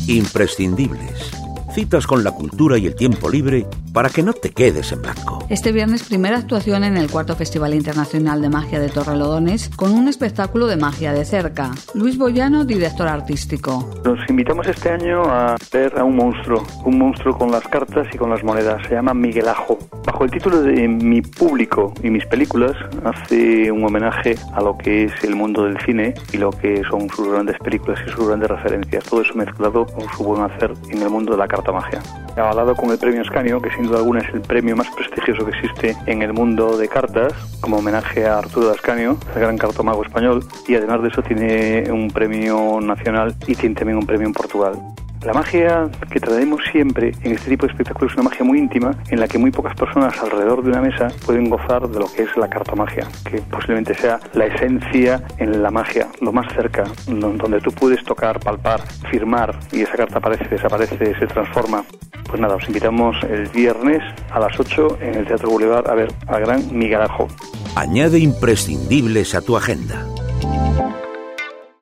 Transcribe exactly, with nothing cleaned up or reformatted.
Imprescindibles. Citas con la cultura y el tiempo libre para que no te quedes en blanco. Este viernes, primera actuación en el cuarto Festival Internacional de Magia de Torrelodones con un espectáculo de magia de cerca. Luis Boyano, director artístico. Nos invitamos este año a ver a un monstruo, un monstruo con las cartas y con las monedas. Se llama Miguel Ajo. Bajo el título de Mi público y mis películas, hace un homenaje a lo que es el mundo del cine y lo que son sus grandes películas y sus grandes referencias. Todo eso mezclado con su buen hacer en el mundo de la carta magia. Avalado con el premio Ascanio, que sin duda alguna es el premio más prestigioso que existe en el mundo de cartas, como homenaje a Arturo de Ascanio, el gran cartomago español, y además de eso tiene un premio nacional y tiene también un premio en Portugal. La magia que traemos siempre en este tipo de espectáculos es una magia muy íntima en la que muy pocas personas alrededor de una mesa pueden gozar de lo que es la cartomagia, que posiblemente sea la esencia en la magia, lo más cerca, donde tú puedes tocar, palpar, firmar y esa carta aparece, desaparece, se transforma. Pues nada, os invitamos el viernes a las ocho en el Teatro Boulevard a ver al gran Miguel Ajo. Añade Imprescindibles a tu agenda.